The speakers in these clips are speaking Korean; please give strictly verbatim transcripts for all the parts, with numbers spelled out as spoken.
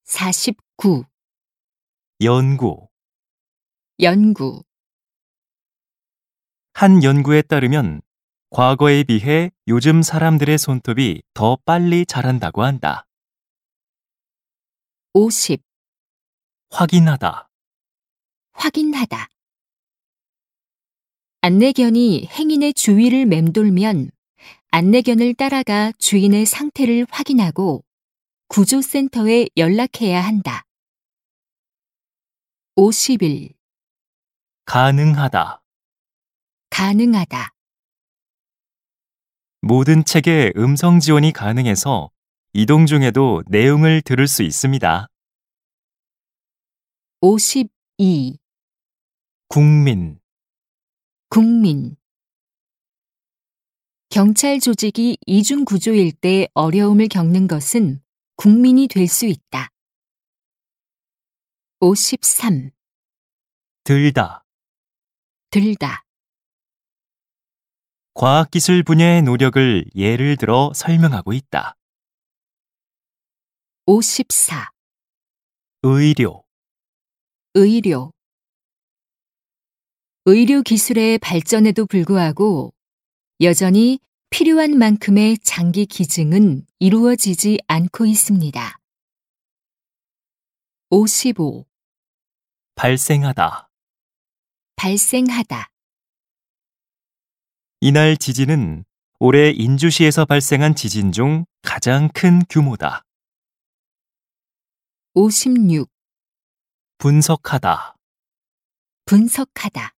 사십구. 연구. 연구. 한 연구에 따르면 과거에 비해 요즘 사람들의 손톱이 더 빨리 자란다고 한다. 오십. 확인하다. 확인하다. 안내견이 행인의 주위를 맴돌면 안내견을 따라가 주인의 상태를 확인하고 구조센터에 연락해야 한다. 오십일. 가능하다. 가능하다. 모든 책에 음성 지원이 가능해서 이동 중에도 내용을 들을 수 있습니다. 오십이. 국민. 국민. 경찰 조직이 이중 구조일 때 어려움을 겪는 것은 국민이 될 수 있다. 오십삼. 들다. 들다. 과학기술 분야의 노력을 예를 들어 설명하고 있다. 오십사. 의료. 의료. 의료 기술의 발전에도 불구하고 여전히 필요한 만큼의 장기 기증은 이루어지지 않고 있습니다. 오십오. 발생하다. 발생하다. 이날 지진은 올해 인주시에서 발생한 지진 중 가장 큰 규모다. 오십육. 분석하다. 분석하다.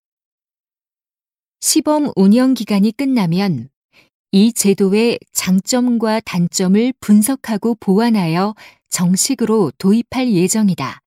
시범 운영 기간이 끝나면 이 제도의 장점과 단점을 분석하고 보완하여 정식으로 도입할 예정이다.